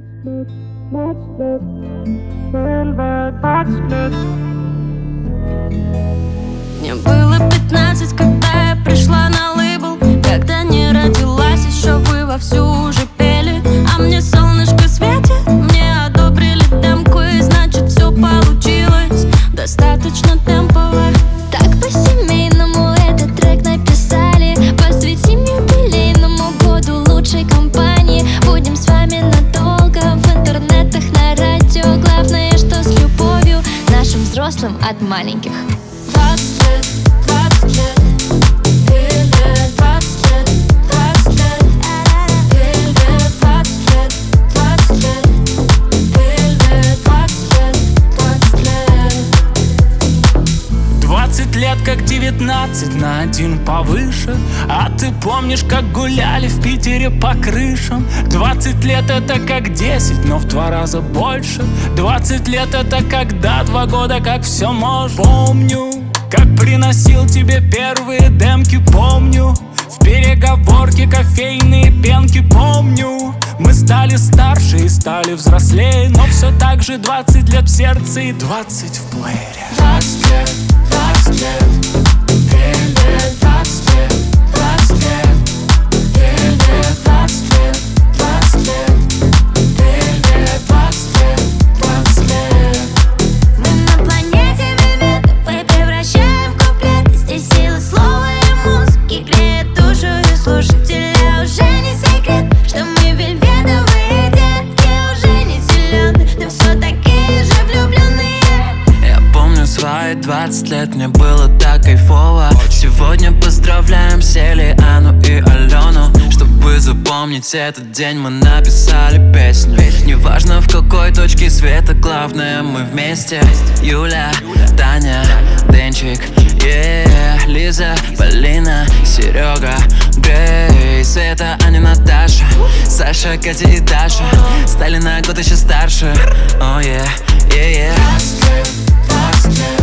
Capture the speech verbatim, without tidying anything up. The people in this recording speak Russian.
Мне было пятнадцать, когда я пришла на лейбл. Когда не родилась, еще вы вовсю уже пели. А мне солнышко светит, мне одобрили демку, и значит все получилось достаточно темпово. Так по-семейному этот трек написали. Посвятим юбилейному году лучшей компании. Будем с вами надолго в интернетах, на радио. Главное, что с любовью нашим взрослым от маленьких. Двадцать лет, двадцать лет, двадцать лет, двадцать лет, двадцать лет, двадцать лет, двадцать лет. Двадцать лет как девятнадцать, на один повыше. А ты помнишь, как гуляли в Питере по крышам? Двадцать лет это как десять, но в два раза больше. Двадцать лет это когда два года, как все можешь. Помню, как приносил тебе первые демки, помню. В переговорке кофейные пенки, помню. Мы стали старше и стали взрослее, но все так же двадцать лет в сердце и двадцать в плеере. Двадцать лет, двадцать лет, двадцать лет, двадцать лет, двадцать лет, двадцать лет, двадцать лет, двадцать лет. Мы на планете Вивет, мы превращаем в куплет. Здесь сила слова и музыки греет душу и слушателя. Уже не секрет, что мы вельветовые детки, уже не зеленые, но все такие же влюбленные. Я помню свои двадцать лет, мне было так кайфово. Сегодня поздравляем Сели, Анну и Алену. Чтобы запомнить этот день, мы написали песню. Неважно в какой точке света, главное мы вместе. Юля, Таня, Денчик, yeah, Лиза, Полина, Серега, Грей, Света, Аня, Наташа, Саша, Катя и Даша стали на год еще старше. Oh yeah, yeah, yeah. Двадцать лет, двадцать лет.